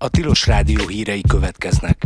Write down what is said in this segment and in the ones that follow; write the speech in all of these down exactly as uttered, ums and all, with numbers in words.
A Tilos Rádió hírei következnek.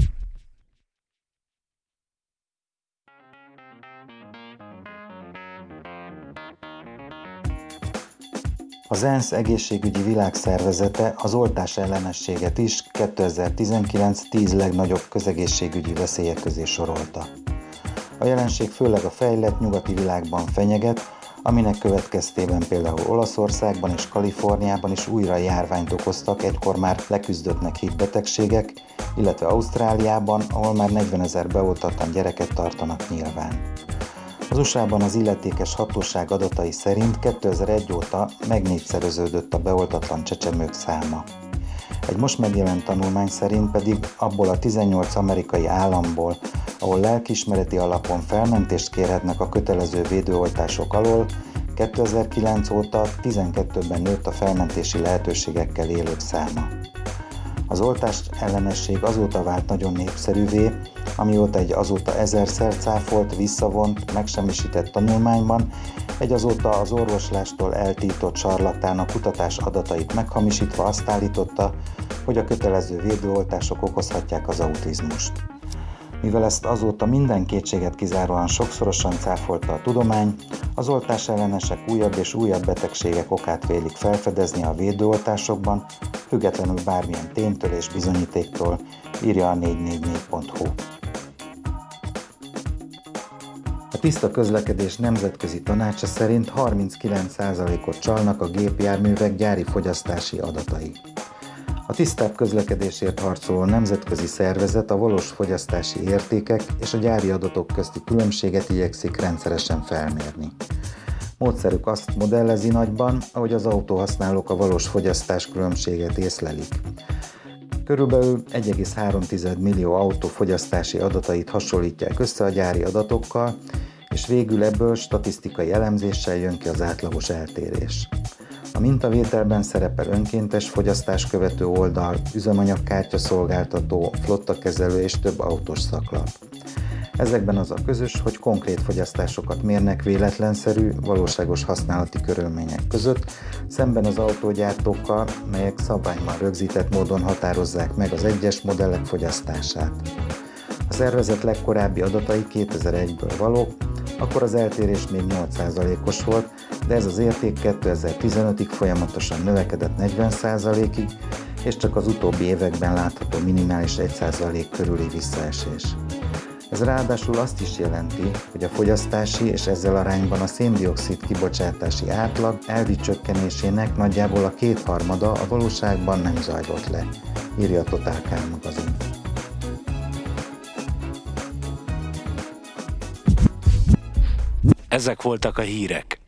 Az ENSZ egészségügyi világszervezete az oltás ellenességet is kétezer-tizenkilenc tíz legnagyobb közegészségügyi veszélyek közé sorolta. A jelenség főleg a fejlett nyugati világban fenyeget, aminek következtében például Olaszországban és Kaliforniában is újra járványt okoztak egykor már leküzdöttnek hitt betegségek, illetve Ausztráliában, ahol már negyvenezer beoltatlan gyereket tartanak nyilván. Az u es á-ban az illetékes hatóság adatai szerint kétezer-egy óta megnégyszereződött a beoltatlan csecsemők száma. Egy most megjelent tanulmány szerint pedig abból a tizennyolc amerikai államból, ahol lelkiismereti alapon felmentést kérhetnek a kötelező védőoltások alól, kétezer-kilenc óta tizenkettőben nőtt a felmentési lehetőségekkel élők száma. Az oltás ellenesség azóta vált nagyon népszerűvé, amióta egy azóta ezerszer cáfolt, visszavont, megsemmisített tanulmányban egy azóta az orvoslástól eltiltott sarlatán a kutatás adatait meghamisítva azt állította, hogy a kötelező védőoltások okozhatják az autizmust. Mivel ezt azóta minden kétséget kizáróan sokszorosan cáfolta a tudomány, az oltás ellenesek újabb és újabb betegségek okát vélik felfedezni a védőoltásokban, függetlenül bármilyen ténytől és bizonyítéktól, írja a négy négy négy pont hu. A Tiszta Közlekedés Nemzetközi Tanácsa szerint harminckilenc százalékot csalnak a gépjárművek gyári fogyasztási adatai. A tisztább közlekedésért harcoló nemzetközi szervezet a valós fogyasztási értékek és a gyári adatok közti különbséget igyekszik rendszeresen felmérni. Módszerük azt modellezi nagyban, ahogy az autóhasználók a valós fogyasztás különbséget észlelik. Körülbelül egy egész három millió autó fogyasztási adatait hasonlítják össze a gyári adatokkal, és végül ebből statisztikai elemzéssel jön ki az átlagos eltérés. A mintavételben szerepel önkéntes fogyasztás követő oldal, üzemanyagkártya szolgáltató, flottakezelő és több autós szaklap. Ezekben az a közös, hogy konkrét fogyasztásokat mérnek véletlenszerű, valóságos használati körülmények között, szemben az autógyártókkal, melyek szabványban rögzített módon határozzák meg az egyes modellek fogyasztását. A szervezet legkorábbi adatai kétezer-egyből valók, akkor az eltérés még nyolc százalékos volt, de ez az érték kétezer-tizenötig folyamatosan növekedett negyven százalékig, és csak az utóbbi években látható minimális egy százalék körüli visszaesés. Ez ráadásul azt is jelenti, hogy a fogyasztási és ezzel arányban a szén-dioxid kibocsátási átlag elvi csökkenésének nagyjából a kétharmada a valóságban nem zajlott le, írja a Total Car magazin. Ezek voltak a hírek.